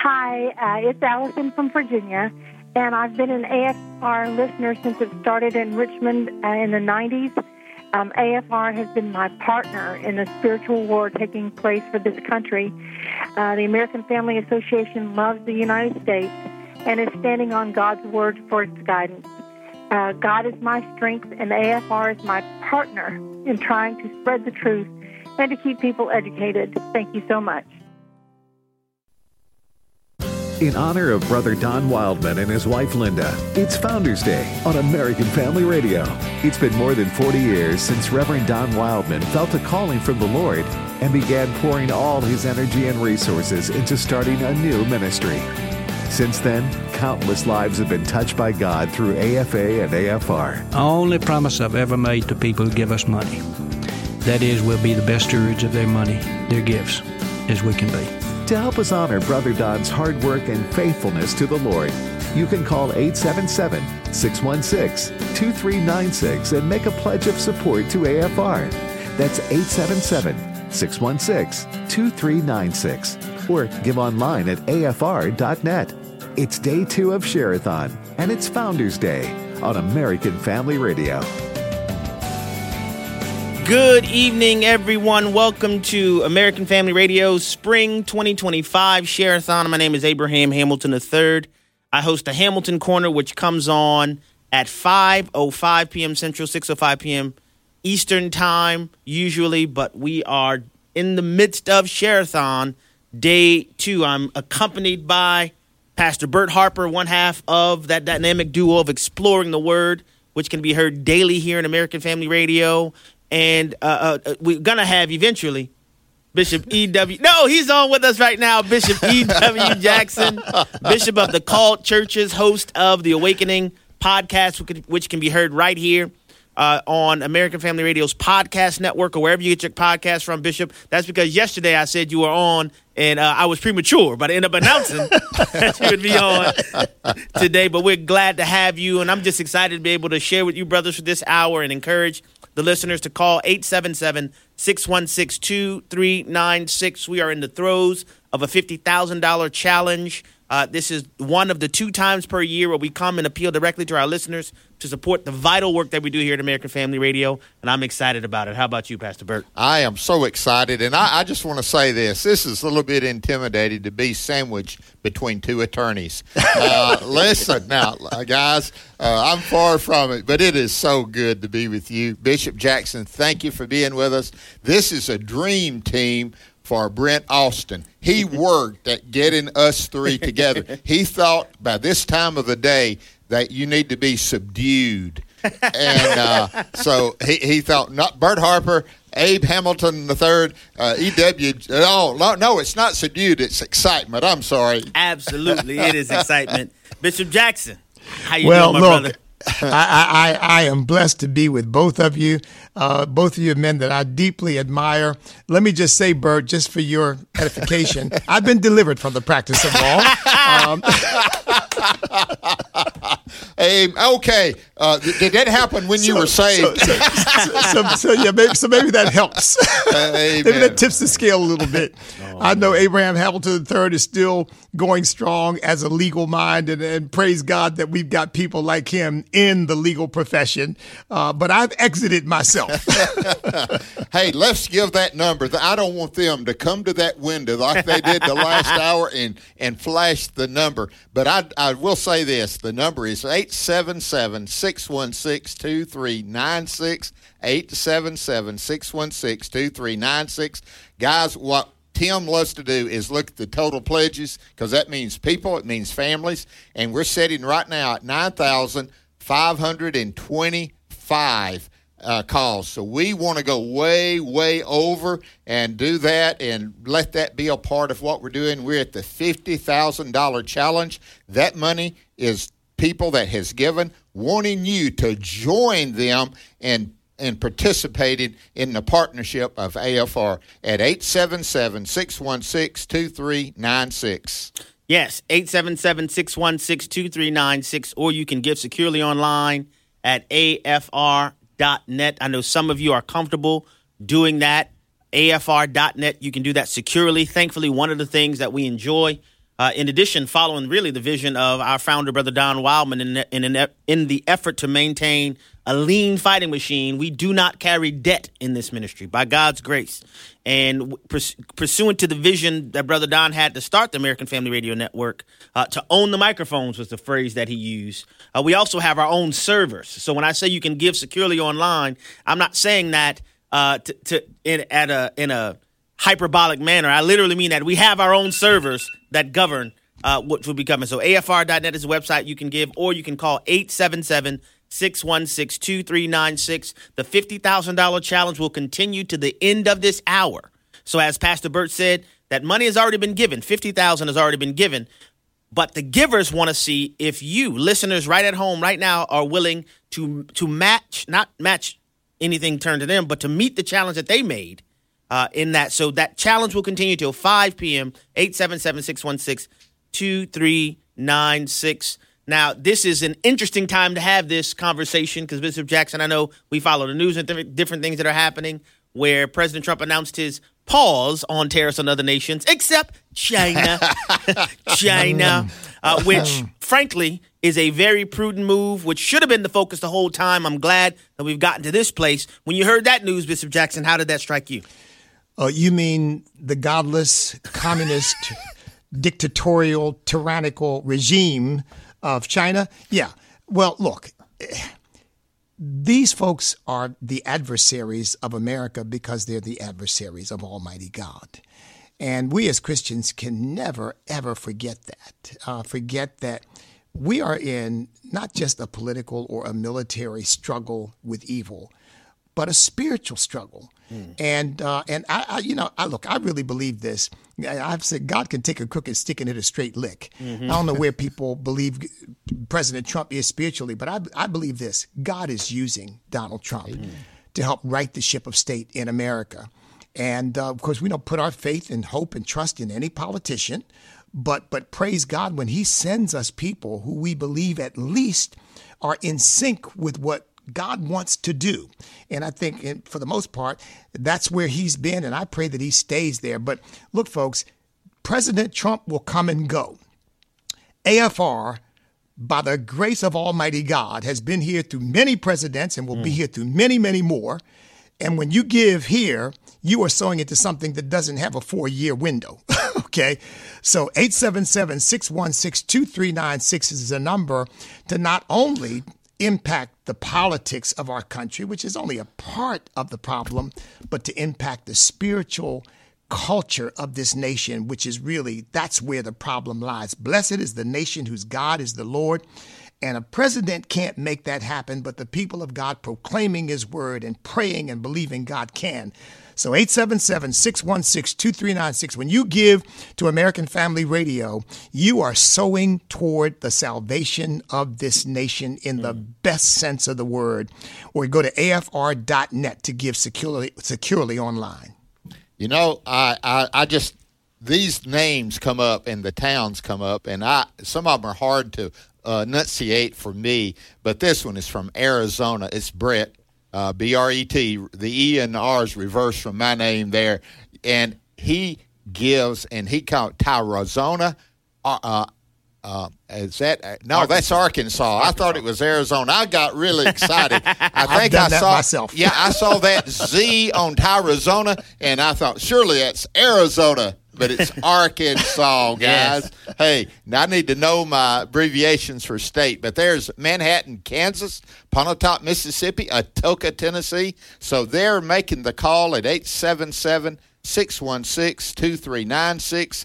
Hi, it's Allison from Virginia, and I've been an AFR listener since it started in Richmond in the 90s. AFR has been my partner in the spiritual war taking place for this country. The American Family Association loves the United States and is standing on God's word for its guidance. God is my strength, and AFR is my partner in trying to spread the truth and to keep people educated. Thank you so much. In honor of Brother Don Wildman and his wife Linda, it's Founders Day on American Family Radio. It's been more than 40 years since Reverend Don Wildman felt a calling from the Lord and began pouring all his energy and resources into starting a new ministry. Since then, countless lives have been touched by God through AFA and AFR. The only promise I've ever made to people who give us money, that is, we'll be the best stewards of their money, their gifts, as we can be. To help us honor Brother Don's hard work and faithfulness to the Lord, you can call 877-616-2396 and make a pledge of support to AFR. That's 877-616-2396. Or give online at afr.net. It's day 2 of Share-a-thon, and it's Founders Day on American Family Radio. Good evening, everyone. Welcome to American Family Radio's Spring 2025 Share-a-thon. My name is Abraham Hamilton III. I host the Hamilton Corner, which comes on at 5:05 p.m. Central, 6:05 p.m. Eastern Time, usually. But we are in the midst of Share-a-thon, day 2. I'm accompanied by Pastor Bert Harper, one half of that dynamic duo of Exploring the Word, which can be heard daily here in American Family Radio. And we're going to have eventually Bishop E.W. No, he's on with us right now. Bishop E.W. Jackson, Bishop of the Called Churches, host of the Awakening podcast, which can be heard right here on American Family Radio's podcast network or wherever you get your podcast from, Bishop. That's because yesterday I said you were on, and I was premature, but I ended up announcing that you would be on today. But we're glad to have you, and I'm just excited to be able to share with you, brothers, for this hour and encourage the listeners to call 877-616-2396. We are in the throes of a $50,000 challenge. This is one of the 2 times per year where we come and appeal directly to our listeners to support the vital work that we do here at American Family Radio, and I'm excited about it. How about you, Pastor Bert? I am so excited, and I just want to say this. This is a little bit intimidating to be sandwiched between 2 attorneys. Listen, now, guys, I'm far from it, but it is so good to be with you. Bishop Jackson, thank you for being with us. This is a dream team for Brent Austin. He worked at getting us 3 together. He thought by this time of the day that you need to be subdued. And so he thought, not Bert Harper, Abe Hamilton III, E.W. No, it's not subdued. It's excitement. I'm sorry. Absolutely. It is excitement. Bishop Jackson, how you doing, my brother? I am blessed to be with both of you men that I deeply admire. Let me just say, Bert, just for your edification, I've been delivered from the practice of law. Okay. Did that happen when you were saved? So maybe that helps. Maybe that tips the scale a little bit. I know Abraham Hamilton III is still going strong as a legal mind, and praise God that we've got people like him in the legal profession. But I've exited myself. Hey, let's give that number. I don't want them to come to that window like they did the last hour and flash the number. But I will say this. The number is 877-616-2396, 877-616-2396. Guys, what Tim loves to do is look at the total pledges, because that means people, it means families, and we're sitting right now at 9,525 calls. So we want to go way, way over and do that and let that be a part of what we're doing. We're at the $50,000 challenge. That money is people that has given, wanting you to join them and participated in the partnership of AFR at 877-616-2396. Yes, 877-616-2396, or you can give securely online at afr.net. I know some of you are comfortable doing that. afr.net, you can do that securely. Thankfully, one of the things that we enjoy In addition, following really the vision of our founder, Brother Don Wildman, in the effort to maintain a lean fighting machine, we do not carry debt in this ministry by God's grace. And pursuant to the vision that Brother Don had to start the American Family Radio Network, to own the microphones was the phrase that he used. We also have our own servers. So when I say you can give securely online, I'm not saying that in a hyperbolic manner. I literally mean that we have our own servers that govern what will be coming. So AFR.net is the website you can give, or you can call 877-616-2396. The $50,000 challenge will continue to the end of this hour. So as Pastor Burt said, that money has already been given. $50,000 has already been given. But the givers want to see if you, listeners right at home right now, are willing to not match anything turned to them, but to meet the challenge that they made in that. So that challenge will continue till 5 p.m., 877-616-2396. Now, this is an interesting time to have this conversation because, Bishop Jackson, I know we follow the news and different things that are happening where President Trump announced his pause on tariffs on other nations, except China, which, frankly, is a very prudent move, which should have been the focus the whole time. I'm glad that we've gotten to this place. When you heard that news, Bishop Jackson, how did that strike you? You mean the godless, communist, dictatorial, tyrannical regime of China? Yeah. Well, look, these folks are the adversaries of America because they're the adversaries of Almighty God. And we as Christians can never, ever forget that we are in not just a political or a military struggle with evil, but a spiritual struggle. And I really believe this. I've said God can take a crooked stick and hit a straight lick. I don't know where people believe President Trump is spiritually, but I believe this. God is using Donald Trump to help right the ship of state in America. And of course, we don't put our faith and hope and trust in any politician, but praise God when he sends us people who we believe at least are in sync with what God wants to do. And I think for the most part, that's where he's been. And I pray that he stays there. But look, folks, President Trump will come and go. AFR, by the grace of Almighty God, has been here through many presidents and will be here through many, many more. And when you give here, you are sowing into something that doesn't have a 4-year window. Okay. So 877-616-2396 is a number to not only impact the politics of our country, which is only a part of the problem, but to impact the spiritual culture of this nation, which is really, that's where the problem lies. Blessed is the nation whose God is the Lord. And a president can't make that happen, but the people of God proclaiming his word and praying and believing God can. So 877-616-2396. When you give to American Family Radio, you are sowing toward the salvation of this nation in the best sense of the word. Or go to AFR.net to give securely online. You know, I just, these names come up and the towns come up, and some of them are hard to enunciate for me, but this one is from Arizona. It's Brett. B-R-E-T, the E and the R is reversed from my name there. And he gives, and he called Tarazona. Is that? No, that's Arkansas. I thought it was Arizona. I got really excited. I think I saw myself. Yeah, I saw that Z on Tarazona, and I thought, surely that's Arizona. But it's Arkansas, guys. Yes. Hey, now I need to know my abbreviations for state. But there's Manhattan, Kansas, Pontotoc, Mississippi, Atoka, Tennessee. So they're making the call at 877-616-2396,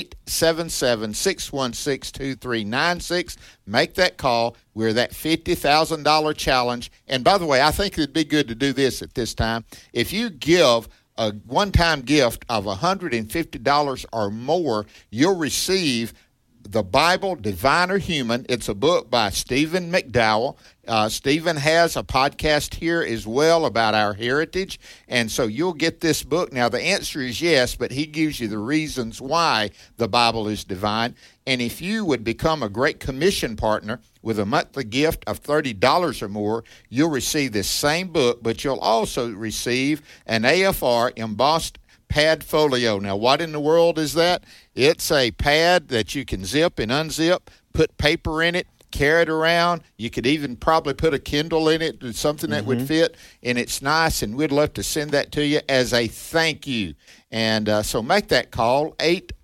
877-616-2396. Make that call. We're that $50,000 challenge. And by the way, I think it'd be good to do this at this time. If you give a one-time gift of $150 or more, you'll receive the Bible, Divine or Human. It's a book by Stephen McDowell. Stephen has a podcast here as well about our heritage, and so you'll get this book. Now, the answer is yes, but he gives you the reasons why the Bible is divine. And if you would become a Great Commission partner with a monthly gift of $30 or more, you'll receive this same book, but you'll also receive an AFR embossed Padfolio. Now, what in the world is that? It's a pad that you can zip and unzip, put paper in it, carry it around. You could even probably put a Kindle in it, something that would fit, and it's nice, and we'd love to send that to you as a thank you. And so make that call,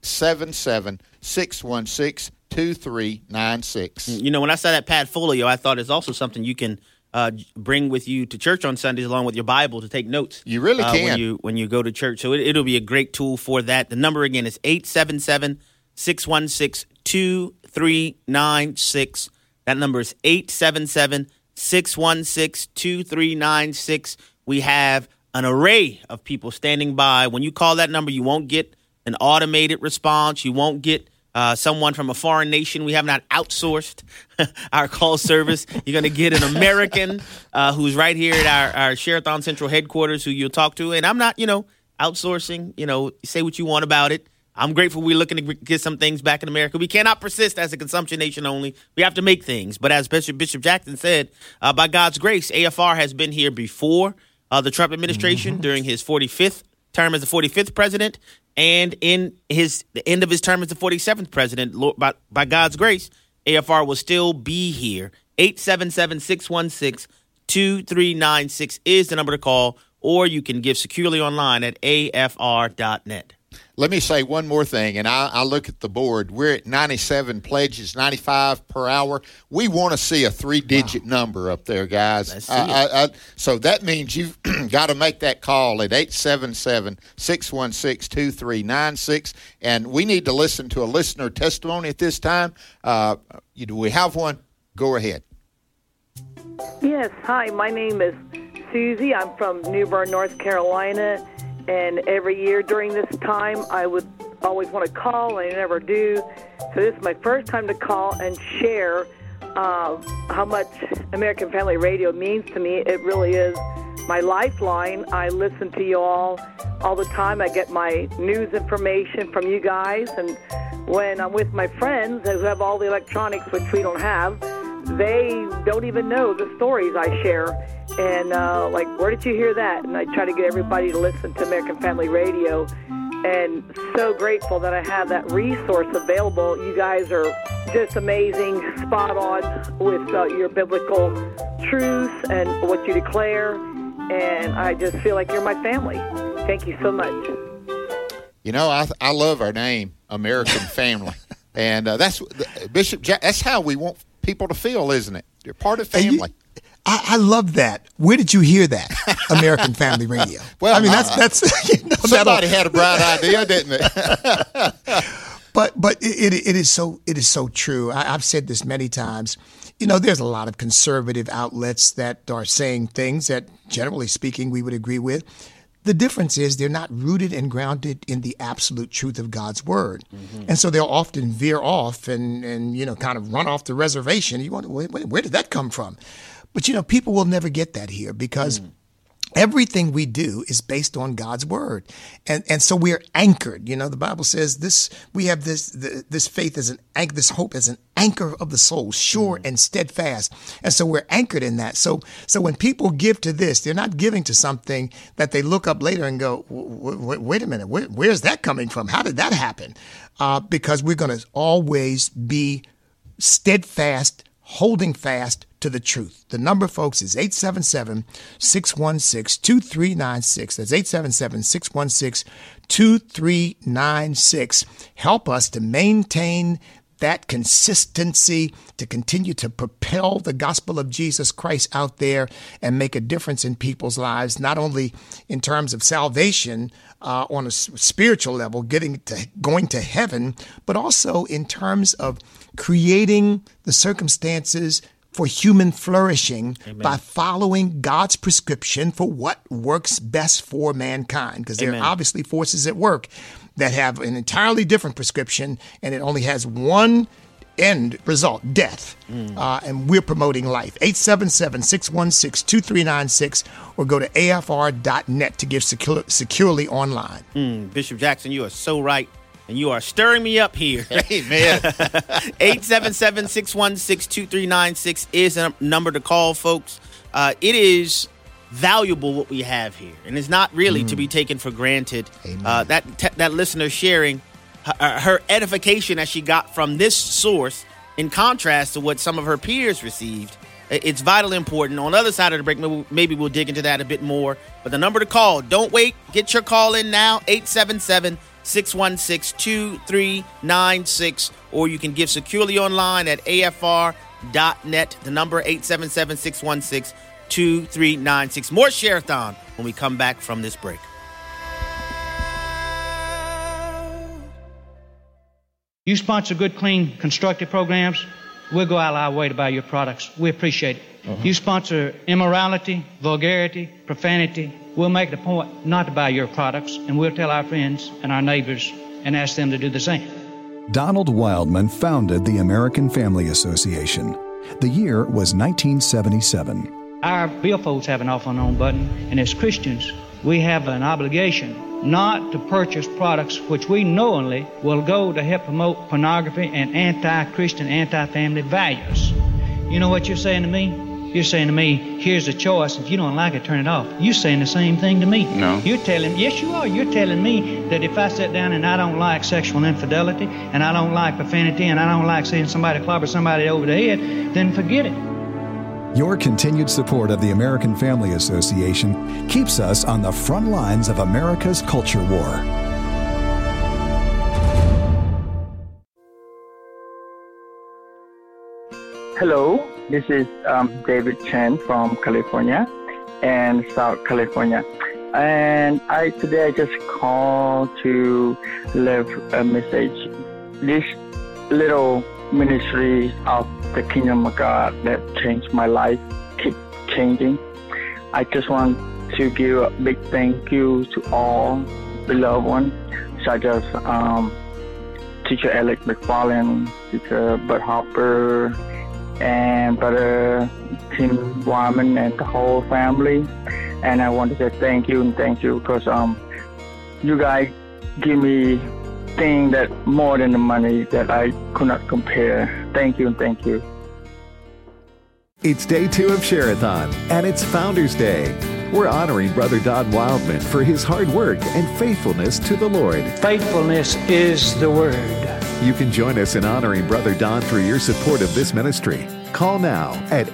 877-616-2396. You know, when I saw that Padfolio, I thought it's also something you can bring with you to church on Sundays along with your Bible to take notes. You really can. When you go to church. So it'll be a great tool for that. The number again is 877-616-2396. That number is 877-616-2396. We have an array of people standing by. When you call that number, you won't get an automated response. You won't get someone from a foreign nation. We have not outsourced our call service. You're going to get an American who's right here at our Share-a-thon Central headquarters who you'll talk to. And I'm not, outsourcing. Say what you want about it. I'm grateful we're looking to get some things back in America. We cannot persist as a consumption nation only. We have to make things. But as Bishop Jackson said, by God's grace, AFR has been here before the Trump administration during his 45th term as the 45th president and in the end of his term as the 47th president. By God's grace, AFR will still be here. 877-616-2396 is the number to call, or you can give securely online at afr.net. Let me say one more thing, and I look at the board. We're at 97 pledges, 95 per hour. We want to see a three-digit number up there, guys. So that means you've got to make that call at 877-616-2396. And we need to listen to a listener testimony at this time. Do we have one? Go ahead. Yes. Hi, my name is Susie. I'm from New Bern, North Carolina. And every year during this time, I would always want to call, and I never do. So this is my first time to call and share how much American Family Radio means to me. It really is my lifeline. I listen to you all the time. I get my news information from you guys. And when I'm with my friends who have all the electronics, which we don't have, they don't even know the stories I share. And where did you hear that? And I try to get everybody to listen to American Family Radio. And so grateful that I have that resource available. You guys are just amazing, spot on with your biblical truths and what you declare. And I just feel like you're my family. Thank you so much. I love our name, American Family. And that's Bishop Jack. That's how we want people to feel, isn't it? You're part of family. I love that. Where did you hear that? American Family Radio. Well, I mean, that's somebody had a bright idea, didn't they? But it is so true. I've said this many times. There's a lot of conservative outlets that are saying things that, generally speaking, we would agree with. The difference is they're not rooted and grounded in the absolute truth of God's word. Mm-hmm. And so they'll often veer off and kind of run off the reservation. You wonder, where did that come from? But, people will never get that here because everything we do is based on God's word. And so we're anchored. The Bible says we have this faith as an anchor, this hope as an anchor of the soul, sure and steadfast. And so we're anchored in that. So when people give to this, they're not giving to something that they look up later and go, wait a minute, where's that coming from? How did that happen? Because we're going to always be steadfast, holding fast to the truth. The number, folks, is 877-616-2396. That's 877-616-2396. Help us to maintain that consistency, to continue to propel the gospel of Jesus Christ out there and make a difference in people's lives, not only in terms of salvation on a spiritual level, going to heaven, but also in terms of creating the circumstances for human flourishing. Amen. By following God's prescription for what works best for mankind. Because there are obviously forces at work that have an entirely different prescription, and it only has one end result, death. And we're promoting life. 877-616-2396 or go to afr.net to give securely online. Bishop Jackson, you are so right. And you are stirring me up here. Amen. 877-616-2396 is a number to call, folks. It is valuable what we have here, and it's not really to be taken for granted. That listener sharing her edification that she got from this source, in contrast to what some of her peers received, it's vitally important. On the other side of the break, maybe we'll dig into that a bit more. But the number to call, don't wait. Get your call in now, 877-616-2396, or you can give securely online at afr.net. The number, 877-616-2396. More Share-a-thon when we come back from this break. You sponsor good, clean, constructive programs, we'll go out of our way to buy your products. We appreciate it. You sponsor immorality, vulgarity, profanity, we'll make the point not to buy your products, and we'll tell our friends and our neighbors and ask them to do the same. Donald Wildman founded the American Family Association. The year was 1977. Our billfolds have an off and on button, and as Christians, we have an obligation not to purchase products which we knowingly will go to help promote pornography and anti-Christian, anti-family values. You know what you're saying to me? You're saying to me, here's a choice. If you don't like it, turn it off. You're saying the same thing to me. No. You're telling, yes, you are. You're telling me that if I sit down and I don't like sexual infidelity, and I don't like profanity, and I don't like seeing somebody clobber somebody over the head, then forget it. Your continued support of the American Family Association keeps us on the front lines of America's culture war. Hello, this is David Chen from California and South California. And today I just called to leave a message. This little ministry of the Kingdom of God that changed my life, keep changing. I just want to give a big thank you to all beloved ones, such as Teacher Alec McFarland, Teacher Bert Harper, and Brother Tim Wyman and the whole family. And I want to say thank you because you guys give me thing that more than the money that I could not compare. Thank you and thank you. It's day 2 of Share-a-thon, and it's Founders Day. We're honoring Brother Don Wildman for his hard work and faithfulness to the Lord. Faithfulness is the word. You can join us in honoring Brother Don through your support of this ministry. Call now at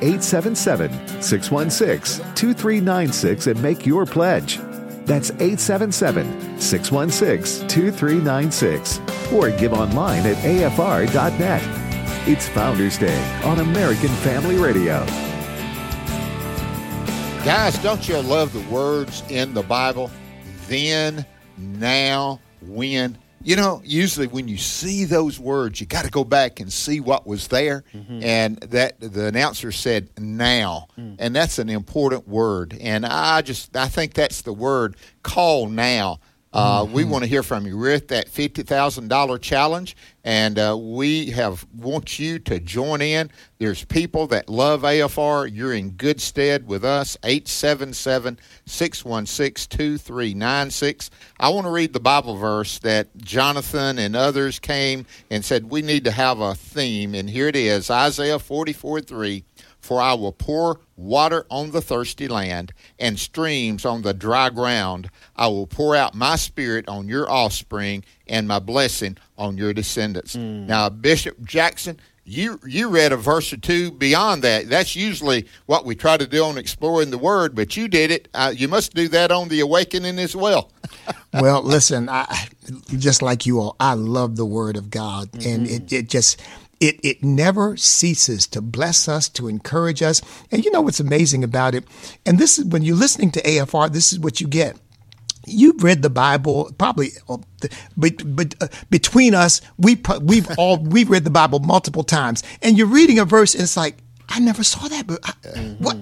877-616-2396 and make your pledge. That's 877-616-2396. Or give online at afr.net. It's Founders Day on American Family Radio. Guys, don't you love the words in the Bible? Then, now, when. You know, usually when you see those words, you got to go back and see what was there. And that the announcer said now. And that's an important word. And I think that's the word, call now. We want to hear from you. We're at that $50,000 challenge, and we want you to join in. There's people that love AFR. You're in good stead with us. 877-616-2396. I want to read the Bible verse that Jonathan and others came and said we need to have a theme, and here it is, Isaiah 44:3. For I will pour water on the thirsty land and streams on the dry ground. I will pour out my spirit on your offspring and my blessing on your descendants. Now, Bishop Jackson, you read a verse or two beyond that. That's usually what we try to do on Exploring the Word, but you did it. You must do that on the Awakening as well. Well, listen, I just like you all, I love the Word of God, and it never ceases to bless us, to encourage us. And you know what's amazing about it? And this is when you're listening to AFR, this is what you get. You've read the Bible, probably, but between us, we've read the Bible multiple times. And you're reading a verse, and it's like, I never saw that, but what?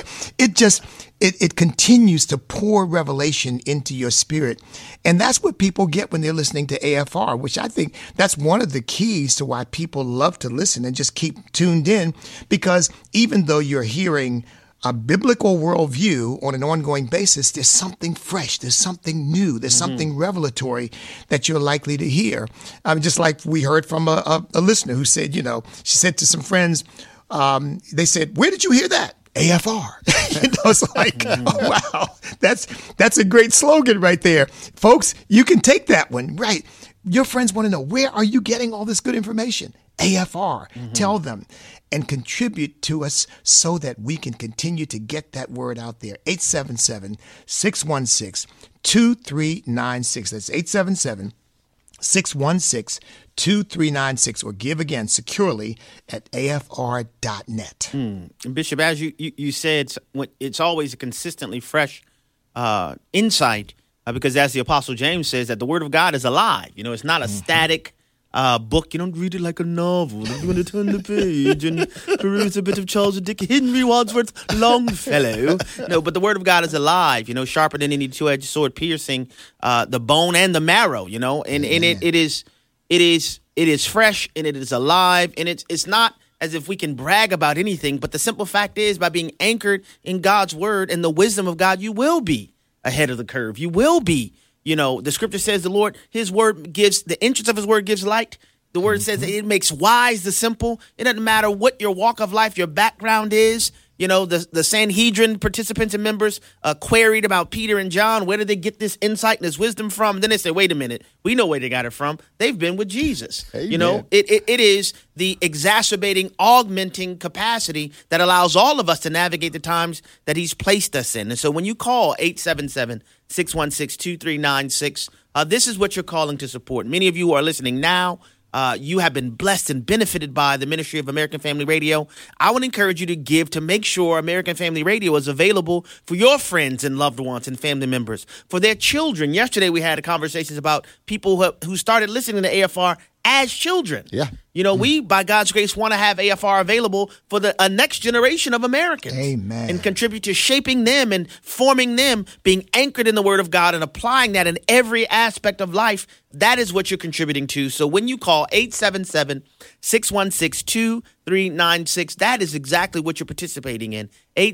It continues to pour revelation into your spirit. And that's what people get when they're listening to AFR, which I think that's one of the keys to why people love to listen and just keep tuned in, because even though you're hearing a biblical worldview on an ongoing basis, there's something fresh, there's something new, there's something revelatory that you're likely to hear. Just like we heard from a listener who said, she said to some friends, they said, "Where did you hear that?" AFR. It's like, oh, wow, that's a great slogan right there. Folks, you can take that one, right? Your friends want to know, where are you getting all this good information? AFR. Tell them and contribute to us so that we can continue to get that word out there. 877-616-2396. That's 877-616-2396, or give again securely at afr.net. Bishop, as you said, it's always a consistently fresh insight, because as the Apostle James says, that the Word of God is alive. It's not a static book. You don't read it like a novel. You're going to turn the page and peruse a bit of Charles Dick Henry Wadsworth Longfellow. No, but the Word of God is alive, sharper than any two-edged sword, piercing the bone and the marrow, and it is fresh, and it is alive, and it's not as if we can brag about anything, but the simple fact is, by being anchored in God's Word and the wisdom of God, you will be ahead of the curve. You will be. The scripture says the Lord, his word gives, the entrance of his word gives light. The word says that it makes wise the simple. It doesn't matter what your walk of life, your background is. The Sanhedrin participants and members queried about Peter and John. Where did they get this insight and this wisdom from? And then they say, wait a minute, we know where they got it from. They've been with Jesus. Amen. It is the exacerbating, augmenting capacity that allows all of us to navigate the times that he's placed us in. And so when you call 877-616-2396, this is what you're calling to support. Many of you who are listening now, you have been blessed and benefited by the ministry of American Family Radio. I would encourage you to give to make sure American Family Radio is available for your friends and loved ones and family members, for their children. Yesterday, we had conversations about people who started listening to AFR as children. Yeah. We, by God's grace, want to have AFR available for the next generation of Americans. Amen. And contribute to shaping them and forming them, being anchored in the Word of God and applying that in every aspect of life. That is what you're contributing to. So when you call 877-616-2396, that is exactly what you're participating in.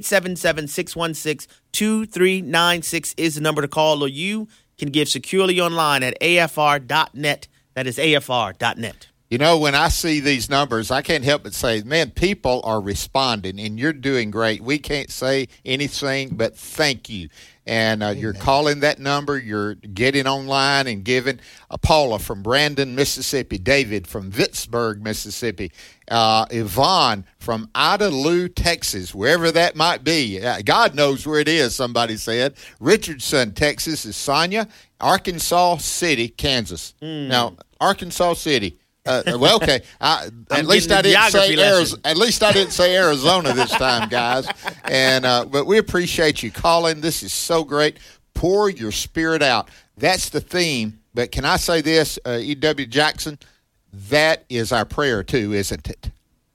877-616-2396 is the number to call, or you can give securely online at afr.net. That is afr.net. When I see these numbers, I can't help but say, man, people are responding, and you're doing great. We can't say anything but thank you. And you're calling that number. You're getting online and giving. Paula from Brandon, Mississippi. David from Vicksburg, Mississippi. Yvonne from Idalou, Texas, wherever that might be. God knows where it is, somebody said. Richardson, Texas is Sonia. Arkansas City, Kansas. Now, Arkansas City. Well, okay. At least I didn't say Arizona. At least I didn't say Arizona this time, guys. And but we appreciate you calling. This is so great. Pour your spirit out. That's the theme. But can I say this, E.W. Jackson? That is our prayer too, isn't it?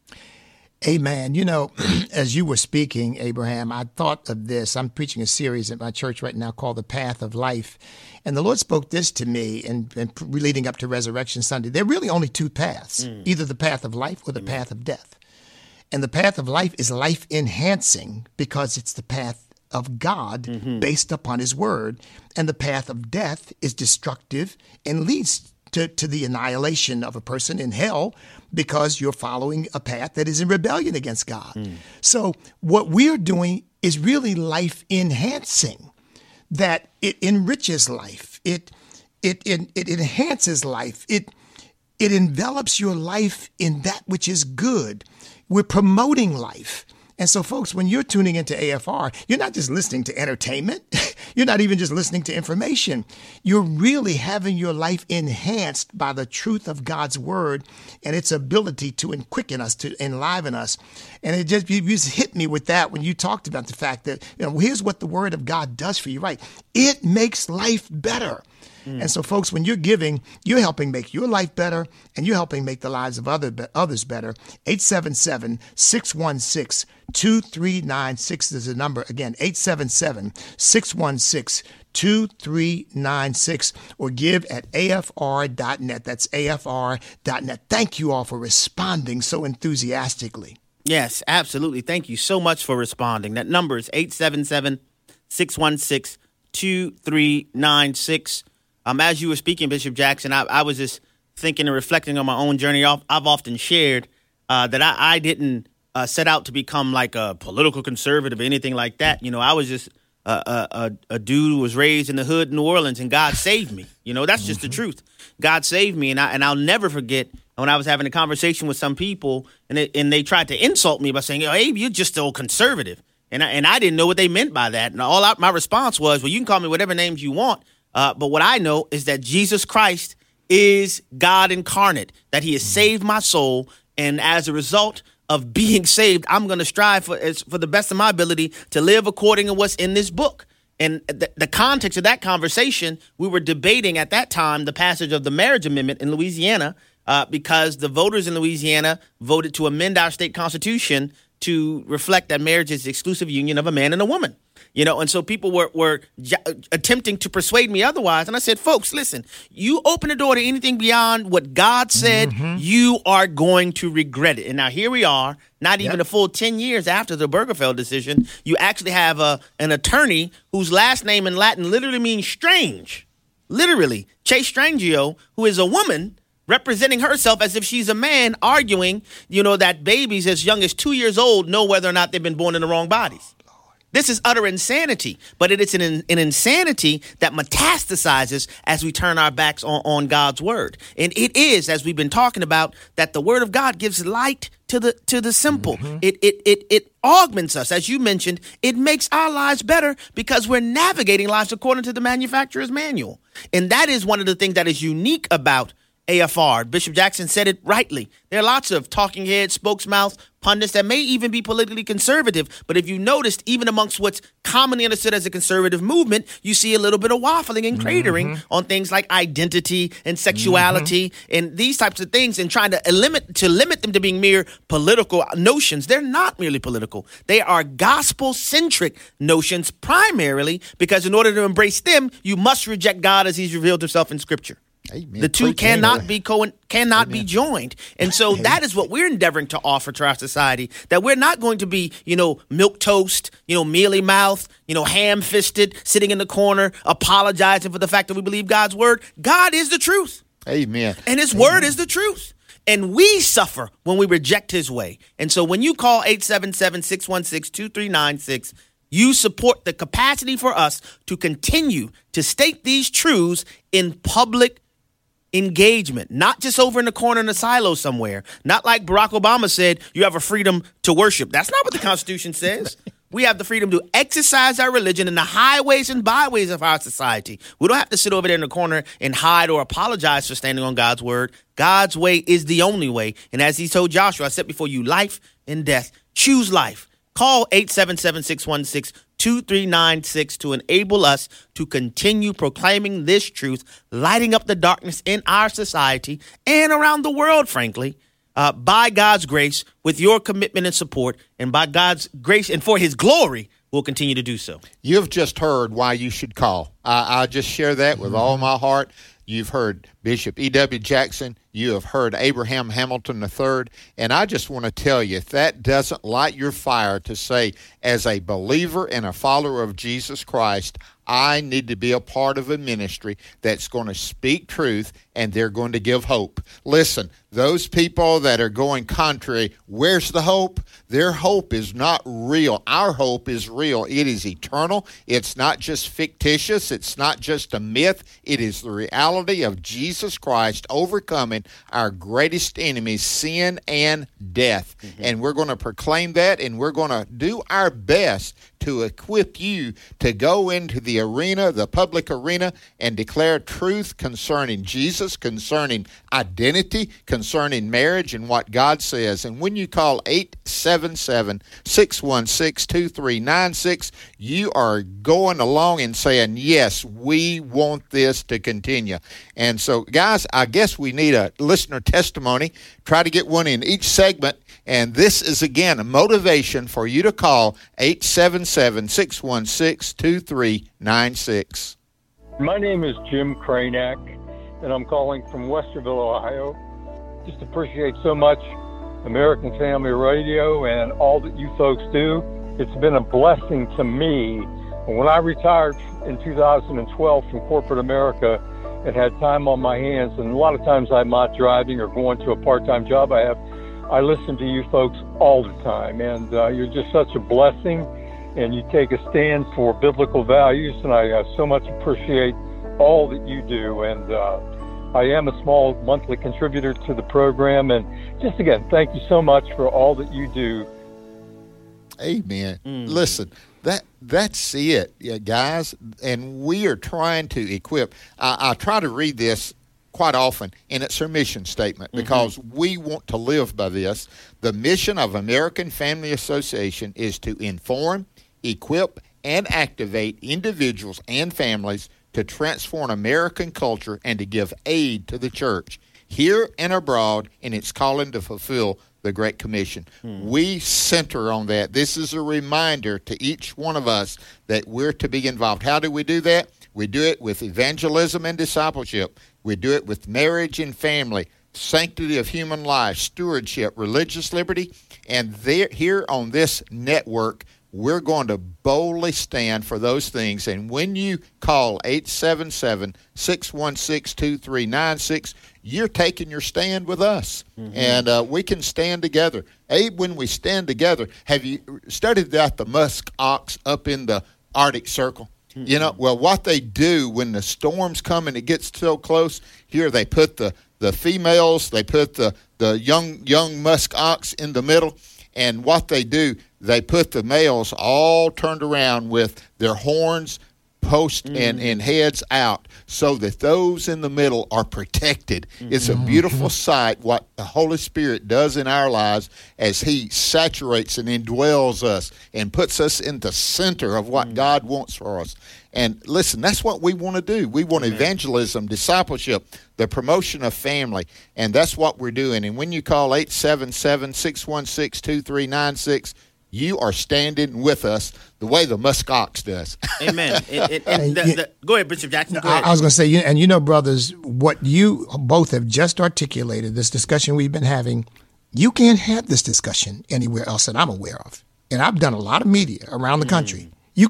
Amen. As you were speaking, Abraham, I thought of this. I'm preaching a series at my church right now called The Path of Life. And the Lord spoke this to me and leading up to Resurrection Sunday. There are really only two paths, either the path of life or the path of death. And the path of life is life enhancing because it's the path of God based upon his word. And the path of death is destructive and leads to the annihilation of a person in hell because you're following a path that is in rebellion against God. So what we're doing is really life enhancing, that it enriches life. It enhances life. It envelops your life in that which is good. We're promoting life. And so, folks, when you're tuning into AFR, you're not just listening to entertainment. You're not even just listening to information. You're really having your life enhanced by the truth of God's word and its ability to quicken us, to enliven us. And you just hit me with that when you talked about the fact that, here's what the word of God does for you, right? It makes life better. And so, folks, when you're giving, you're helping make your life better, and you're helping make the lives of others better. 877-616-2396 is the number. Again, 877-616-2396, or give at afr.net. That's afr.net. Thank you all for responding so enthusiastically. Yes, absolutely. Thank you so much for responding. That number is 877-616-2396. As you were speaking, Bishop Jackson, I was just thinking and reflecting on my own journey. I've often shared that I didn't set out to become like a political conservative or anything like that. I was just a dude who was raised in the hood in New Orleans, and God saved me. That's just the truth. God saved me, and I'll never forget when I was having a conversation with some people, and they tried to insult me by saying, "Hey, you're just so conservative," and I didn't know what they meant by that. And my response was, "Well, you can call me whatever names you want, but what I know is that Jesus Christ is God incarnate, that He has saved my soul, and as a result of being saved, I'm going to strive for the best of my ability to live according to what's in this book." And the context of that conversation, we were debating at that time the passage of the marriage amendment in Louisiana because the voters in Louisiana voted to amend our state constitution to reflect that marriage is the exclusive union of a man and a woman. And so people were attempting to persuade me otherwise. And I said, folks, listen, you open the door to anything beyond what God said, you are going to regret it. And now here we are, not even a full 10 years after the Obergefell decision. You actually have an attorney whose last name in Latin literally means strange. Literally, Chase Strangio, who is a woman representing herself as if she's a man, arguing, that babies as young as 2 years old know whether or not they've been born in the wrong bodies. This is utter insanity, but it is an insanity that metastasizes as we turn our backs on God's word. And it is, as we've been talking about, that the word of God gives light to the simple. It augments us. As you mentioned, it makes our lives better because we're navigating lives according to the manufacturer's manual. And that is one of the things that is unique about AFR. Bishop Jackson said it rightly. There are lots of talking heads, spokesmouths, pundits that may even be politically conservative. But if you noticed, even amongst what's commonly understood as a conservative movement, you see a little bit of waffling and cratering on things like identity and sexuality and these types of things, and trying to limit them to being mere political notions. They're not merely political. They are gospel-centric notions primarily because in order to embrace them, you must reject God as He's revealed Himself in Scripture. Amen. The two cannot be joined. And so that is what we're endeavoring to offer to our society, that we're not going to be, milk toast, mealy mouthed, ham fisted, sitting in the corner, apologizing for the fact that we believe God's word. God is the truth. Amen. And His word is the truth. And we suffer when we reject His way. And so when you call 877-616-2396, you support the capacity for us to continue to state these truths in public engagement, not just over in the corner in a silo somewhere. Not like Barack Obama said, you have a freedom to worship. That's not what the Constitution says. We have the freedom to exercise our religion in the highways and byways of our society. We don't have to sit over there in the corner and hide or apologize for standing on God's word. God's way is the only way. And as He told Joshua, I set before you life and death. Choose life. Call 877-616-2396 to enable us to continue proclaiming this truth, lighting up the darkness in our society and around the world, frankly, by God's grace, with your commitment and support, and by God's grace and for His glory, we'll continue to do so. You've just heard why you should call. I just share that with all my heart. You've heard Bishop E.W. Jackson. You have heard Abraham Hamilton III. And I just want to tell you, if that doesn't light your fire to say, as a believer and a follower of Jesus Christ, I need to be a part of a ministry that's going to speak truth and they're going to give hope. Listen, those people that are going contrary, where's the hope? Their hope is not real. Our hope is real. It is eternal. It's not just fictitious. It's not just a myth. It is the reality of Jesus Christ overcoming our greatest enemies, sin and death. And we're going to proclaim that, and we're going to do our best to equip you to go into the arena, the public arena, and declare truth concerning Jesus, concerning identity, concerning marriage, and what God says. And when you call 877-616-2396, you are going along and saying, yes, we want this to continue. And so, guys, I guess we need a listener testimony. Try to get one in each segment. And this is, again, a motivation for you to call 877-616-2396. My name is Jim Cranack, and I'm calling from Westerville, Ohio. Just appreciate so much American Family Radio and all that you folks do. It's been a blessing to me. When I retired in 2012 from corporate America and had time on my hands, and a lot of times I'm not driving or going to a part-time job I have, I listen to you folks all the time, and you're just such a blessing, and you take a stand for biblical values, and I so much appreciate all that you do. And I am a small monthly contributor to the program, and just again, thank you so much for all that you do. Amen. Listen, that's it, yeah, guys, and we are trying to equip. I try to read this quite often, and it's our mission statement, because we want to live by this. The mission of American Family Association is to inform, equip, and activate individuals and families to transform American culture and to give aid to the church here and abroad in its calling to fulfill the Great Commission. We center on that. This is a reminder to each one of us that we're to be involved. How do we do that? We do it with evangelism and discipleship. We do it with marriage and family, sanctity of human life, stewardship, religious liberty. And here on this network, we're going to boldly stand for those things. And when you call 877-616-2396, you're taking your stand with us. And we can stand together. Abe, when we stand together, have you studied that the musk ox up in the Arctic Circle? You know, well, what they do when the storms come and it gets so close, here they put the females, they put the young musk ox in the middle, and what they do, they put the males all turned around with their horns post and heads out so that those in the middle are protected. It's a beautiful sight what the Holy Spirit does in our lives as he saturates and indwells us and puts us in the center of what God wants for us. And listen, that's what we want to do. We want evangelism, discipleship, the promotion of family, and that's what we're doing. And when you call 877-616-2396, you are standing with us the way the musk ox does. Amen. Go ahead, Bishop Jackson. Go ahead. I was going to say, and brothers, what you both have just articulated, this discussion we've been having, you can't have this discussion anywhere else that I'm aware of. And I've done a lot of media around the country.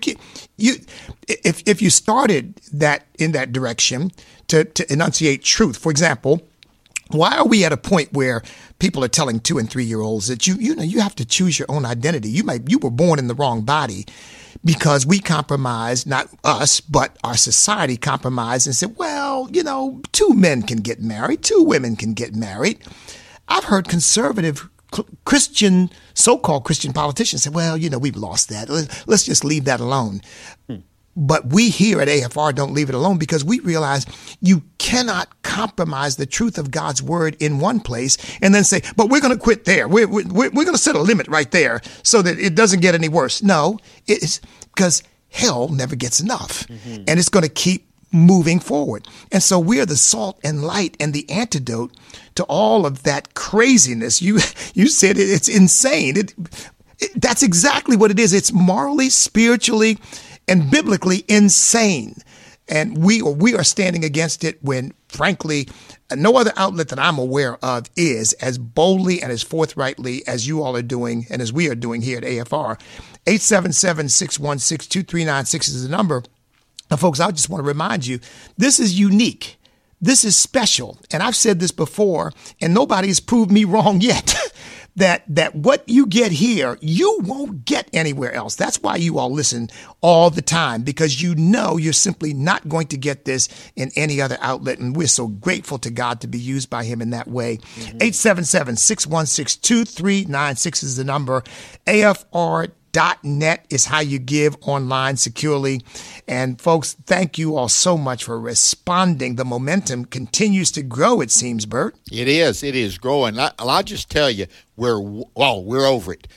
If you started that in that direction to enunciate truth, for example, why are we at a point where people are telling 2- and 3-year-olds that you have to choose your own identity? You were born in the wrong body, because we compromised, not us, but our society compromised and said, well, 2 men can get married, 2 women can get married. I've heard conservative Christian, so-called Christian politicians say, well, we've lost that. Let's just leave that alone. But we here at AFR don't leave it alone, because we realize you cannot compromise the truth of God's word in one place and then say, but we're going to quit there. We're going to set a limit right there so that it doesn't get any worse. No, it's because hell never gets enough, and it's going to keep moving forward. And so we are the salt and light and the antidote to all of that craziness. You said it's insane. That's exactly what it is. It's morally, spiritually, and biblically insane. And we are standing against it when, frankly, no other outlet that I'm aware of is as boldly and as forthrightly as you all are doing and as we are doing here at AFR. 877-616-2396 is the number. Now, folks, I just want to remind you, this is unique. This is special. And I've said this before, and nobody has proved me wrong yet. That what you get here, you won't get anywhere else. That's why you all listen all the time, because you're simply not going to get this in any other outlet. And we're so grateful to God to be used by him in that way. 877-616-2396 is the number. AFR.net is how you give online securely. And folks, thank you all so much for responding. The momentum continues to grow, it seems, Bert. It is growing. I'll just tell you, we're over it.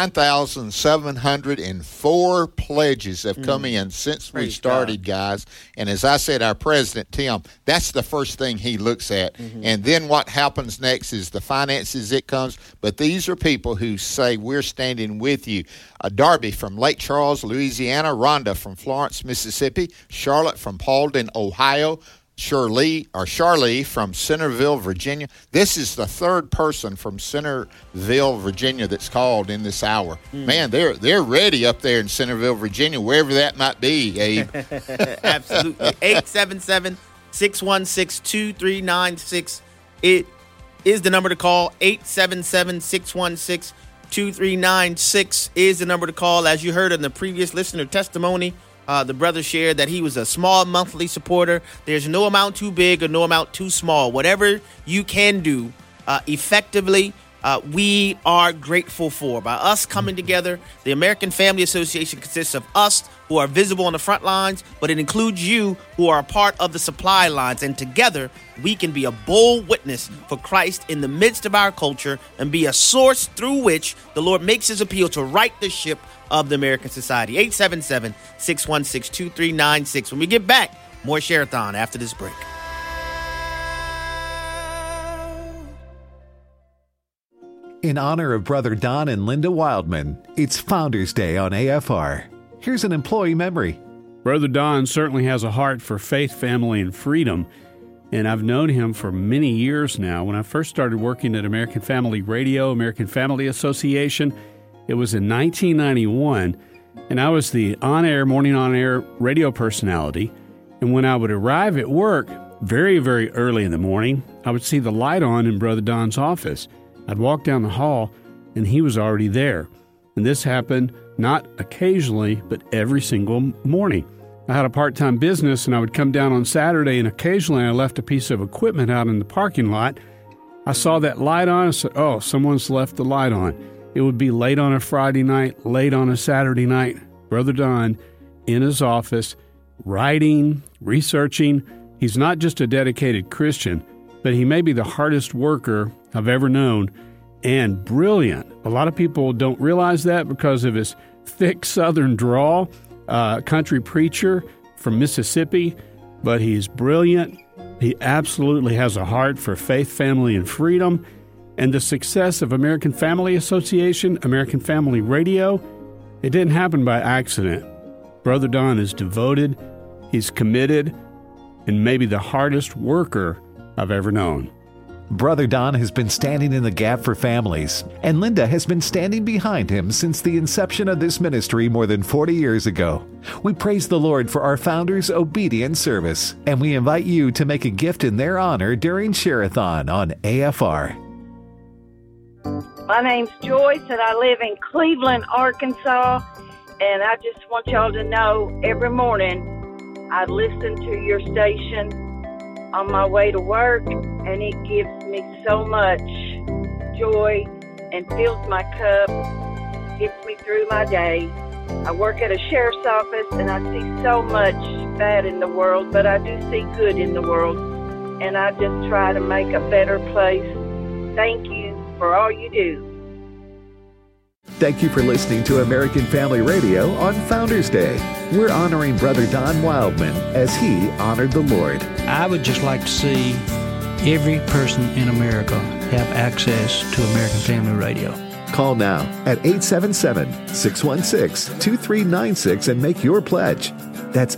9,704 pledges have come in since we started, guys. And as I said, our president, Tim, that's the first thing he looks at. And then what happens next is the finances it comes. But these are people who say, we're standing with you. Darby from Lake Charles, Louisiana. Rhonda from Florence, Mississippi. Charlotte from Paulden, Ohio. Charlie from Centerville, Virginia. This is the third person from Centerville, Virginia that's called in this hour. Man, they're ready up there in Centerville, Virginia, wherever that might be, Abe. Absolutely. 877-616-2396. is the number to call. 877-616-2396 is the number to call. As you heard in the previous listener testimony, the brother shared that he was a small monthly supporter. There's no amount too big or no amount too small. Whatever you can do effectively, we are grateful for. By us coming together, the American Family Association consists of us who are visible on the front lines, but it includes you who are a part of the supply lines. And together, we can be a bold witness for Christ in the midst of our culture and be a source through which the Lord makes his appeal to right the ship of the American society. 877-616-2396. When we get back, more Share-a-thon after this break. In honor of Brother Don and Linda Wildman, it's Founders Day on AFR. Here's an employee memory. Brother Don certainly has a heart for faith, family, and freedom, and I've known him for many years now. When I first started working at American Family Radio, American Family Association, it was in 1991, and I was the morning on-air radio personality, and when I would arrive at work very, very early in the morning, I would see the light on in Brother Don's office. I'd walk down the hall, and he was already there. And this happened not occasionally, but every single morning. I had a part-time business, and I would come down on Saturday, and occasionally I left a piece of equipment out in the parking lot. I saw that light on, and said, oh, someone's left the light on. It would be late on a Friday night, late on a Saturday night. Brother Don in his office, writing, researching. He's not just a dedicated Christian, but he may be the hardest worker I've ever known, and brilliant. A lot of people don't realize that because of his thick Southern drawl, country preacher from Mississippi, but he's brilliant. He absolutely has a heart for faith, family, and freedom. And the success of American Family Association, American Family Radio, it didn't happen by accident. Brother Don is devoted, he's committed, and maybe the hardest worker I've ever known. Brother Don has been standing in the gap for families, and Linda has been standing behind him since the inception of this ministry more than 40 years ago. We praise the Lord for our founders' obedient service, and we invite you to make a gift in their honor during Share-a-thon on AFR. My name's Joyce, and I live in Cleveland, Arkansas, and I just want y'all to know every morning I listen to your station on my way to work, and it gives me so much joy and fills my cup, gets me through my day. I work at a sheriff's office, and I see so much bad in the world, but I do see good in the world, and I just try to make a better place. Thank you for all you do. Thank you for listening to American Family Radio on Founders Day. We're honoring Brother Don Wildman as he honored the Lord. I would just like to see every person in America have access to American Family Radio. Call now at 877-616-2396 and make your pledge. That's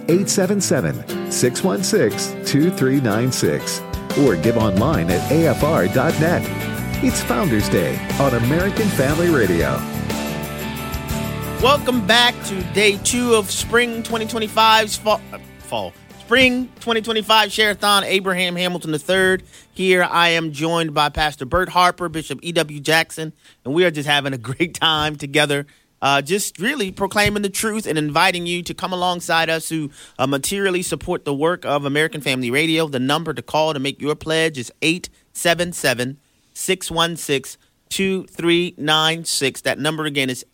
877-616-2396. Or give online at afr.net. It's Founders Day on American Family Radio. Welcome back to day 2 of Spring 2025's Spring 2025 Share-a-thon. Abraham Hamilton III. Here I am joined by Pastor Bert Harper, Bishop E.W. Jackson, and we are just having a great time together, just really proclaiming the truth and inviting you to come alongside us who materially support the work of American Family Radio. The number to call to make your pledge is 877-616-2396. That number again is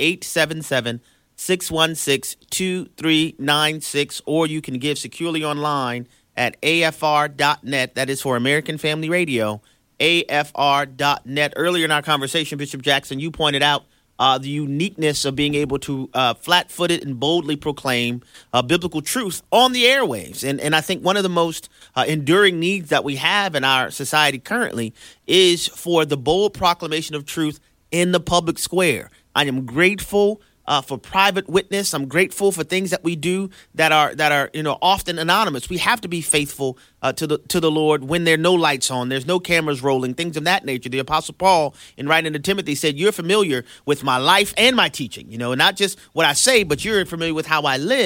877-616-2396, or you can give securely online at afr.net. That is for American Family Radio, afr.net. Earlier in our conversation, Bishop Jackson, you pointed out the uniqueness of being able to flat-footed and boldly proclaim biblical truth on the airwaves. And I think one of the most enduring needs that we have in our society currently is for the bold proclamation of truth in the public square. I am grateful for private witness. I'm grateful for things that we do that are often anonymous. We have to be faithful to the Lord when there are no lights on, there's no cameras rolling, things of that nature. The Apostle Paul, in writing to Timothy, said, "You're familiar with my life and my teaching." Not just what I say, but you're familiar with how I live.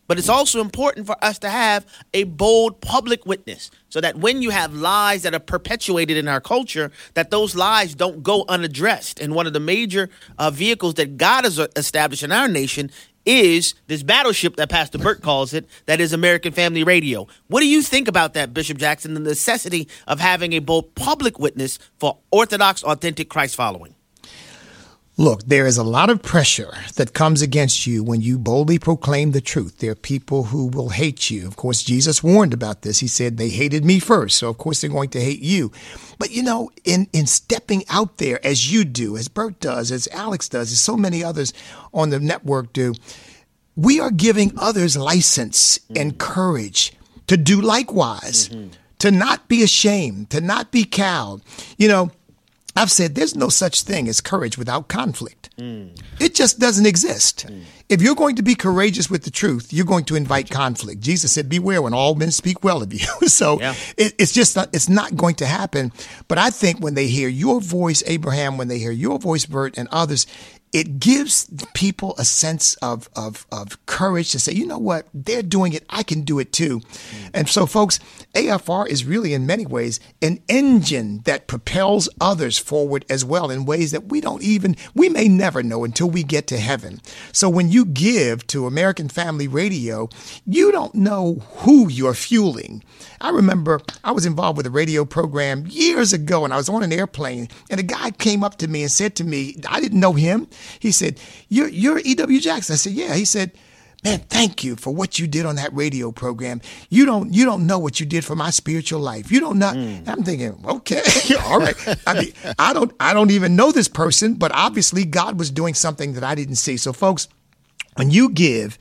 But it's also important for us to have a bold public witness so that when you have lies that are perpetuated in our culture, that those lies don't go unaddressed. And one of the major vehicles that God has established in our nation is this battleship that Pastor Burt calls it, that is American Family Radio. What do you think about that, Bishop Jackson, the necessity of having a bold public witness for Orthodox, authentic Christ following? Look, there is a lot of pressure that comes against you when you boldly proclaim the truth. There are people who will hate you. Of course, Jesus warned about this. He said, they hated me first, so of course they're going to hate you. But, you know, in stepping out there as you do, as Bert does, as Alex does, as so many others on the network do, we are giving others license and courage to do likewise, to not be ashamed, to not be cowed. You know, I've said there's no such thing as courage without conflict. It just doesn't exist. If you're going to be courageous with the truth, you're going to invite conflict. Jesus said, beware when all men speak well of you. So it's just it's not going to happen. But I think when they hear your voice, Abraham, when they hear your voice, Bert, and others, it gives people a sense of courage to say, you know what, they're doing it, I can do it too. And so, folks, AFR is really in many ways an engine that propels others forward as well in ways that we may never know until we get to heaven. So when you give to American Family Radio, you don't know who you're fueling. I remember I was involved with a radio program years ago, and I was on an airplane, and a guy came up to me and said to me, I didn't know him. He said, you're E.W. Jackson. I said, yeah. He said, man, thank you for what you did on that radio program. You don't know what you did for my spiritual life. You don't know. I'm thinking, okay, all right. I mean, I don't even know this person, but obviously God was doing something that I didn't see. So, folks, when you give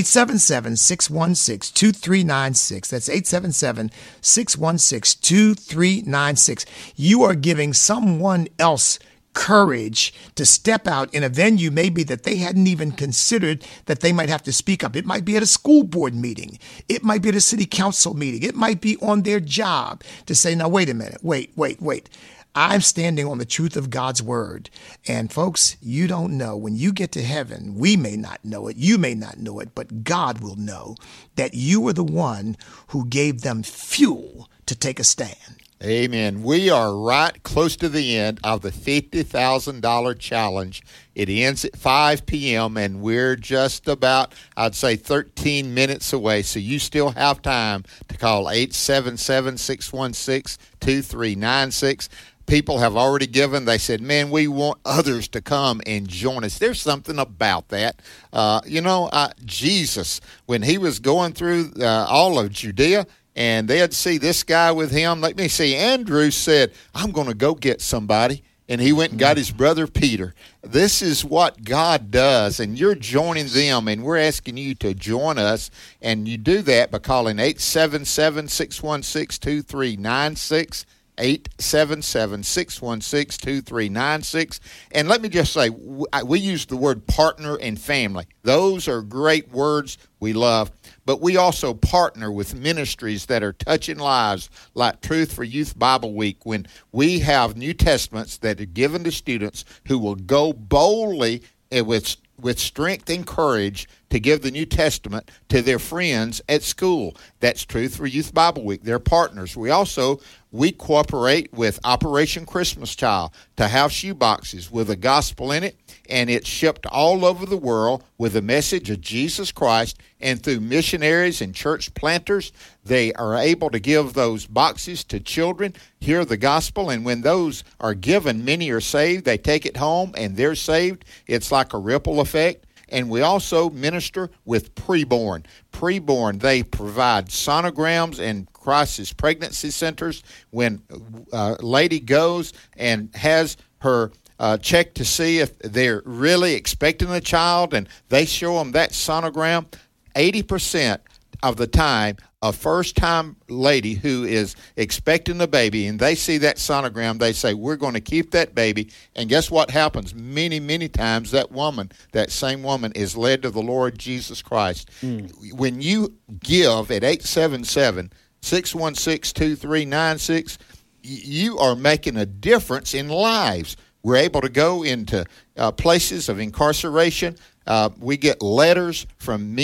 877-616-2396, that's 877-616-2396, you are giving someone else courage to step out in a venue maybe that they hadn't even considered that they might have to speak up. It might be at a school board meeting. It might be at a city council meeting. It might be on their job to say, now, wait a minute, wait. I'm standing on the truth of God's word. And folks, you don't know. When you get to heaven, we may not know it. You may not know it, but God will know that you were the one who gave them fuel to take a stand. Amen. We are right close to the end of the $50,000 challenge. It ends at 5 p.m., and we're just about, I'd say, 13 minutes away. So you still have time to call 877-616-2396. People have already given. They said, man, we want others to come and join us. There's something about that. Jesus, when he was going through all of Judea, and they'd see this guy with him. Let me see. Andrew said, I'm going to go get somebody. And he went and got his brother Peter. This is what God does, and you're joining them, and we're asking you to join us. And you do that by calling 877-616-2396. 877-616-2396. And let me just say, we use the word partner and family. Those are great words we love. But we also partner with ministries that are touching lives, like Truth for Youth Bible Week, when we have New Testaments that are given to students who will go boldly with strength and courage to give the New Testament to their friends at school. That's Truth for Youth Bible Week. They're partners. We cooperate with Operation Christmas Child to have shoe boxes with the gospel in it, and it's shipped all over the world with the message of Jesus Christ. And through missionaries and church planters, they are able to give those boxes to children, hear the gospel, and when those are given, many are saved. They take it home, and they're saved. It's like a ripple effect. And we also minister with preborn. Preborn, they provide sonograms and crisis pregnancy centers. When a lady goes and has her check to see if they're really expecting a child, and they show them that sonogram, 80% of the time, a first-time lady who is expecting a baby, and they see that sonogram, they say, we're going to keep that baby. And guess what happens? Many, many times that same woman is led to the Lord Jesus Christ. When you give at 877-616-2396, you are making a difference in lives. We're able to go into places of incarceration. We get letters from men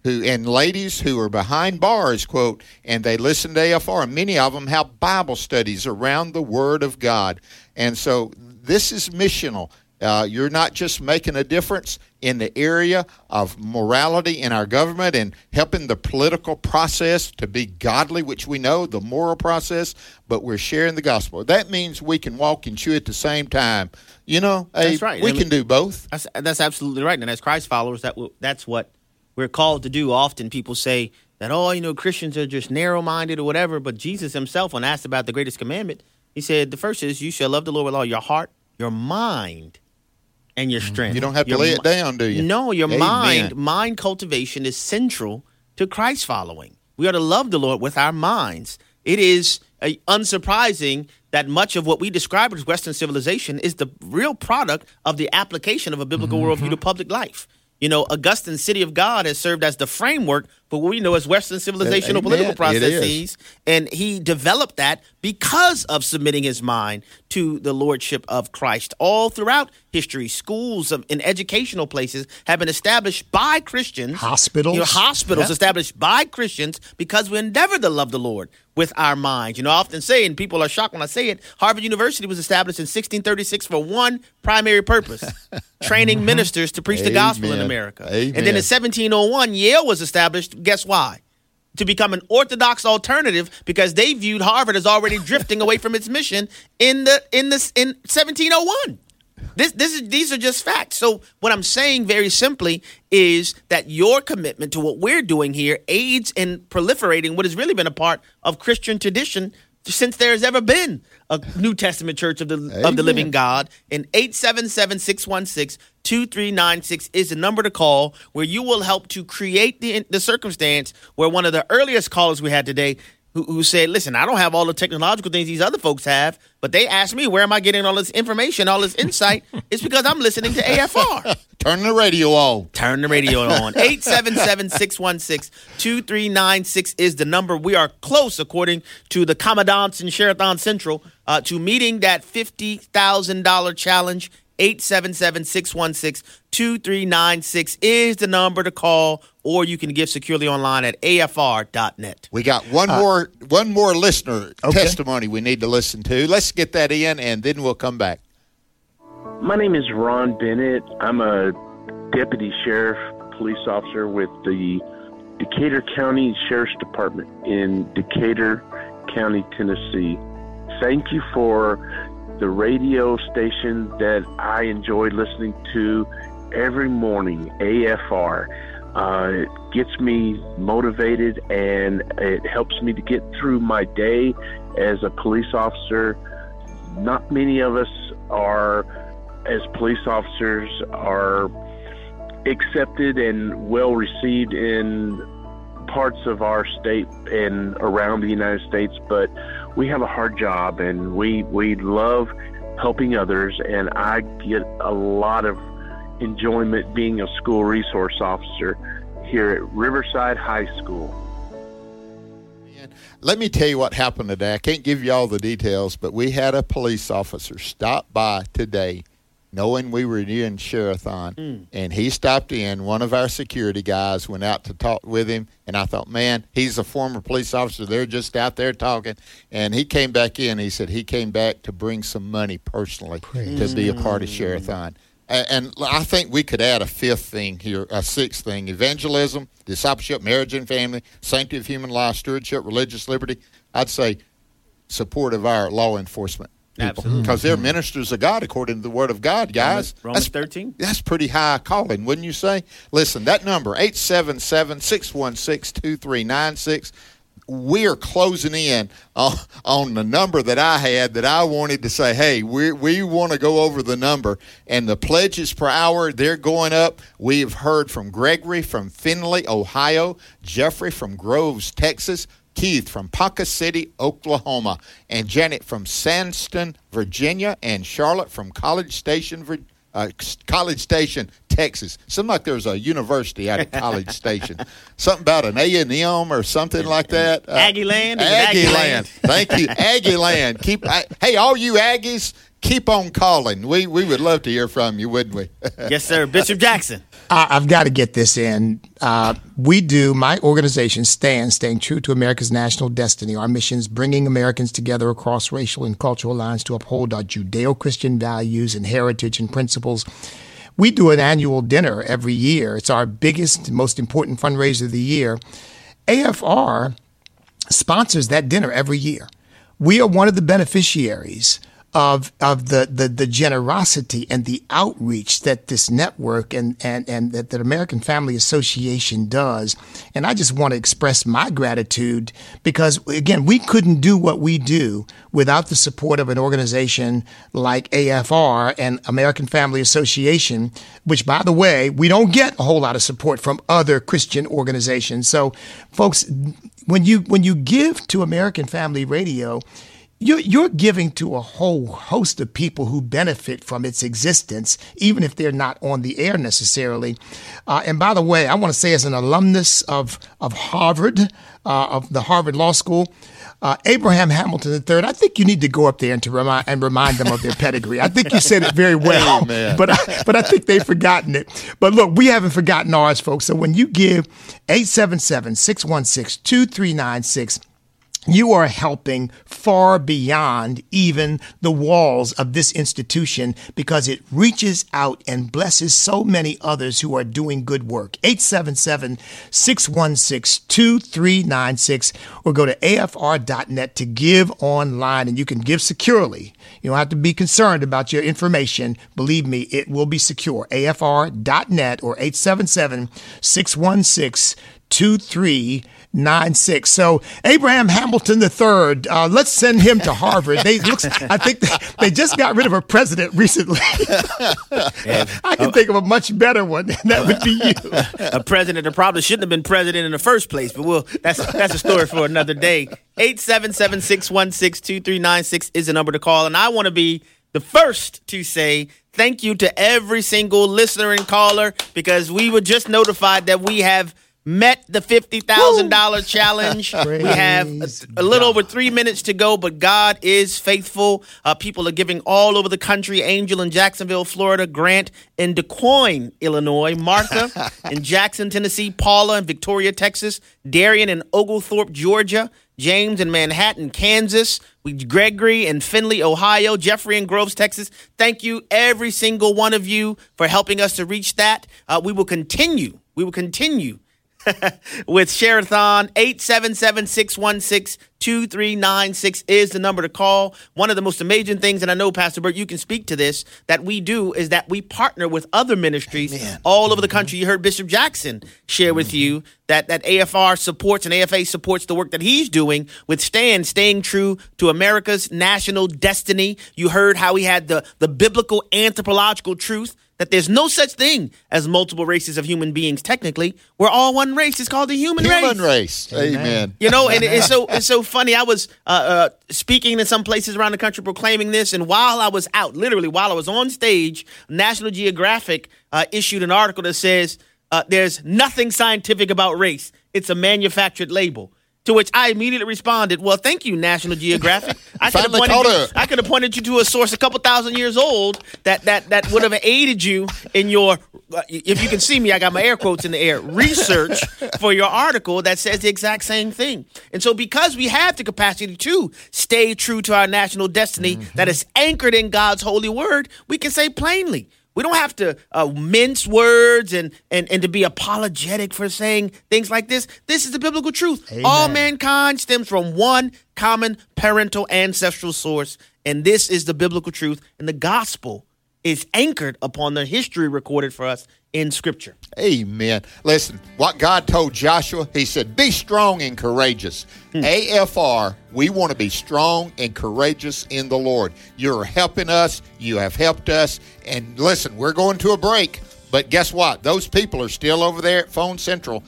and ladies who are behind bars, quote, and they listen to AFR. Many of them have Bible studies around the Word of God. And so this is missional. You're not just making a difference in the area of morality in our government and helping the political process to be godly, which we know, the moral process, but we're sharing the gospel. That means we can walk and chew at the same time. You know, that's right. We can do both. That's absolutely right. And as Christ followers, that's what we're called to do. Often people say that, Christians are just narrow-minded or whatever, but Jesus himself, when asked about the greatest commandment, he said the first is, you shall love the Lord with all your heart, your mind, and your strength. You don't have to lay it down, do you? No, your mind cultivation is central to Christ following. We are to love the Lord with our minds. It is unsurprising that much of what we describe as Western civilization is the real product of the application of a biblical worldview to public life. Augustine's City of God has served as the framework for what we know as Western civilizational political processes. And he developed that because of submitting his mind to the lordship of Christ. All throughout history, schools and educational places have been established by Christians. Hospitals. Hospitals established by Christians because we endeavor to love the Lord with our minds. I often say, and people are shocked when I say it, Harvard University was established in 1636 for one primary purpose, training ministers to preach the gospel in America. Amen. And then in 1701, Yale was established. Guess why? To become an orthodox alternative, because they viewed Harvard as already drifting away from its mission in 1701. These are just facts. So what I'm saying very simply is that your commitment to what we're doing here aids in proliferating what has really been a part of Christian tradition since there has ever been a New Testament Church of the Living God. And 877-616-2396 is the number to call, where you will help to create the circumstance where one of the earliest callers we had today who said, listen, I don't have all the technological things these other folks have, but they asked me, where am I getting all this information, all this insight? It's because I'm listening to AFR. Turn the radio on. Turn the radio on. 877-616-2396 is the number. We are close, according to the commandants in Sherathon Central, to meeting that $50,000 challenge. 877-616-2396 is the number to call, or you can give securely online at afr.net. We got one more listener testimony we need to listen to. Let's get that in, and then we'll come back. My name is Ron Bennett. I'm a deputy sheriff, police officer with the Decatur County Sheriff's Department in Decatur County, Tennessee. Thank you for the radio station that I enjoy listening to every morning, AFR. It gets me motivated, and it helps me to get through my day as a police officer. Not many of us as police officers, are accepted and well received in parts of our state and around the United States, but we have a hard job, and we love helping others, and I get a lot of enjoyment being a school resource officer here at Riverside High School. Let me tell you what happened today. I can't give you all the details, but we had a police officer stop by today knowing we were in Sherathon, and he stopped in. One of our security guys went out to talk with him, and I thought, man, he's a former police officer. They're just out there talking. And he came back in. He said he came back to bring some money personally to be a part of Sherathon. And I think we could add a sixth thing, evangelism, discipleship, marriage and family, sanctity of human life, stewardship, religious liberty. I'd say support of our law enforcement people. Absolutely. Because they're ministers of God according to the Word of God, guys. Romans 13. That's pretty high calling, wouldn't you say? Listen, that number, 877-616-2396. We are closing in on the number that I had that I wanted to say, hey, we want to go over the number. And the pledges per hour, they're going up. We have heard from Gregory from Findlay, Ohio, Jeffrey from Groves, Texas, Keith from Ponca City, Oklahoma, and Janet from Sandston, Virginia, and Charlotte from College Station, Texas. Seems like there's a university out at College Station. Something about an A&M or something like that. Aggie Land. Aggie Land. Thank you, Aggie Land. Hey, all you Aggies, keep on calling. We would love to hear from you, wouldn't we? Yes, sir. Bishop Jackson. I've got to get this in. My organization stands, staying true to America's national destiny. Our mission is bringing Americans together across racial and cultural lines to uphold our Judeo-Christian values and heritage and principles. We do an annual dinner every year. It's our biggest, most important fundraiser of the year. AFR sponsors that dinner every year. We are one of the beneficiaries of the generosity and the outreach that this network and that the American Family Association does. And I just want to express my gratitude because, again, we couldn't do what we do without the support of an organization like AFR and American Family Association, which, by the way, we don't get a whole lot of support from other Christian organizations. So, folks, when you give to American Family Radio, you're giving to a whole host of people who benefit from its existence, even if they're not on the air necessarily. And by the way, I want to say as an alumnus of Harvard, of the Harvard Law School, Abraham Hamilton III, I think you need to go up there and remind them of their pedigree. I think you said it very well, but I think they've forgotten it. But look, we haven't forgotten ours, folks. So when you give 877-616-2396, you are helping far beyond even the walls of this institution because it reaches out and blesses so many others who are doing good work. 877-616-2396 or go to afr.net to give online, and you can give securely. You don't have to be concerned about your information. Believe me, it will be secure. afr.net or 877-616-2396. So Abraham Hamilton III, let's send him to Harvard. I think they just got rid of a president recently. I can think of a much better one, and that would be you. A president that probably shouldn't have been president in the first place, but that's a story for another day. 877-616-2396 is the number to call, and I want to be the first to say thank you to every single listener and caller because we were just notified that we have met the $50,000 challenge. We have a little over 3 minutes to go, but God is faithful. People are giving all over the country. Angel in Jacksonville, Florida. Grant in DeQuoin, Illinois. Martha in Jackson, Tennessee. Paula in Victoria, Texas. Darian in Oglethorpe, Georgia. James in Manhattan, Kansas. Gregory in Findlay, Ohio. Jeffrey in Groves, Texas. Thank you, every single one of you, for helping us to reach that. We will continue with Share-a-thon. 877-616-2396 is the number to call. One of the most amazing things, and I know, Pastor Bert, you can speak to this, that we do is that we partner with other ministries all over the country. You heard Bishop Jackson share with you that AFR supports and AFA supports the work that he's doing with staying true to America's national destiny. You heard how he had the biblical anthropological truth that there's no such thing as multiple races of human beings. Technically, we're all one race. It's called the human race. Human race. Amen. You know, and it's so funny. I was speaking in some places around the country proclaiming this, and while I was out, literally while I was on stage, National Geographic issued an article that says there's nothing scientific about race. It's a manufactured label. To which I immediately responded, well, thank you, National Geographic. I could have pointed you to a source a couple thousand years old that would have aided you in your, if you can see me, I got my air quotes in the air, research for your article that says the exact same thing. And so because we have the capacity to stay true to our national destiny that is anchored in God's holy word, we can say plainly, we don't have to mince words and to be apologetic for saying things like this. This is the biblical truth. Amen. All mankind stems from one common parental ancestral source, and this is the biblical truth. And the gospel is anchored upon the history recorded for us in Scripture. Amen. Listen, what God told Joshua, he said, be strong and courageous. AFR, we want to be strong and courageous in the Lord. You're helping us. You have helped us. And listen, we're going to a break. But guess what? Those people are still over there at Phone Central,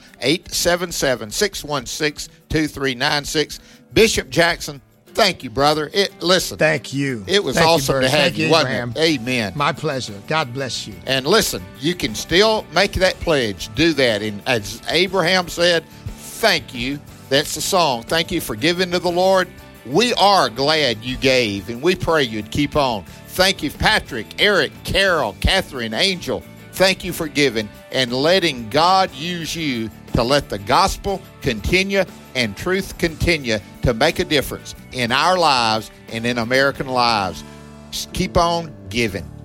877-616-2396. Bishop Jackson, thank you, brother. Thank you. It was awesome to have you, wasn't it? Amen. My pleasure. God bless you. And listen, you can still make that pledge. Do that. And as Abraham said, thank you. That's the song. Thank you for giving to the Lord. We are glad you gave, and we pray you'd keep on. Thank you, Patrick, Eric, Carol, Catherine, Angel. Thank you for giving and letting God use you to let the gospel continue and truth continue to make a difference in our lives and in American lives. Just keep on giving.